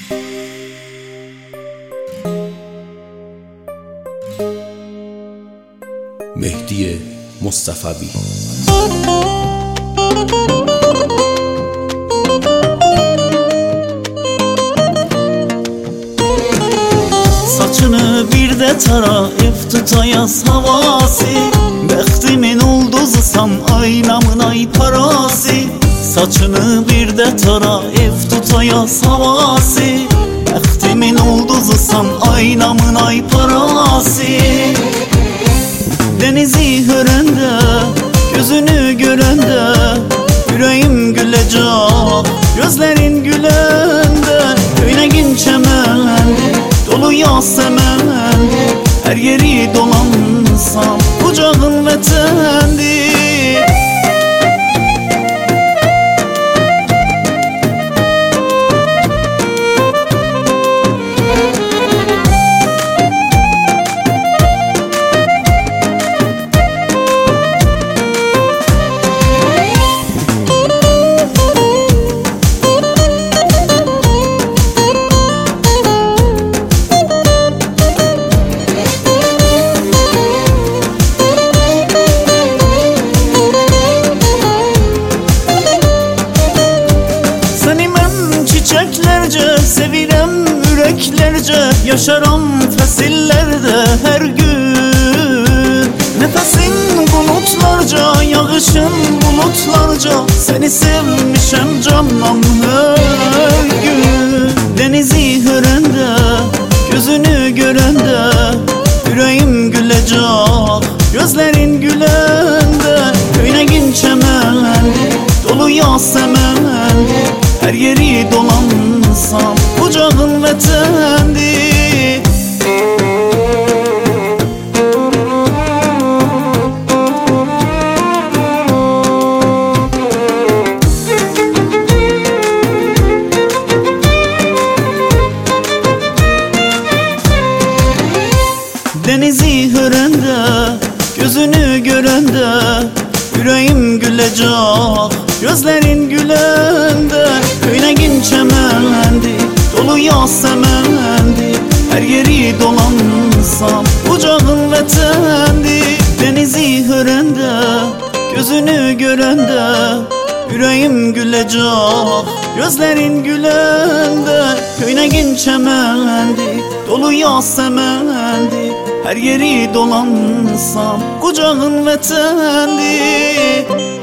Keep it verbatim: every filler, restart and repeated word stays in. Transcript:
مهدی مصطفوی. Saçını bir de tara, ev tutayas havası. Bektimin ulduzusam aynamın ay parası. Saçını bir de tara, ev tutayas havası. Bektimin ulduzusam aynamın ay parası. Denizi hörende, gözünü görende yüreğim gülecek, gözlerin gülende. Köynegin çemendi, dolu yasemendi. Her yeri dolansam kucağın vatendi. Çiçeklerce sevirem yüreklerce, yaşaram fesillerde her gün. Nefesin bulutlarca, yağışın bulutlarca, seni sevmişem canım her gün. Denizi hörende, gözünü görende yüreğim gülecek, gözlerin gülende. Köynegin çemendi, dolu yasemendi. Her yeri dolansam kucağın vatendi. Denizi hörende, gözünü görende yüreğim gülecek, gözlerin gülende. Köynegin çemendi, dolu yasemendi. Her yeri dolansam kucağın vatendi. Denizi hörende, gözünü görende yüreğim gülecek, gözlerin gülende. Köynegin çemendi, dolu yasemendi. Her yeri dolansam kucağın vatendi.